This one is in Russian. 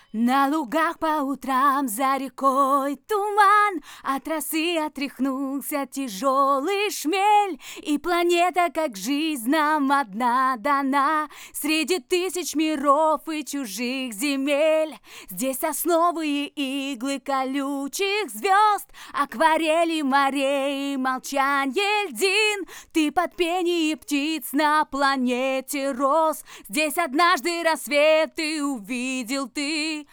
На лугах по утрам за рекой туман, от росы отряхнулся тяжелый шмель, и планета, как жизнь, нам одна дана среди тысяч миров и чужих земель. Здесь основы и иглы колючих звезд, акварели морей, молчанье льдин. Ты под пение птиц на планете рос. Здесь однажды рассвет ты увидел ты.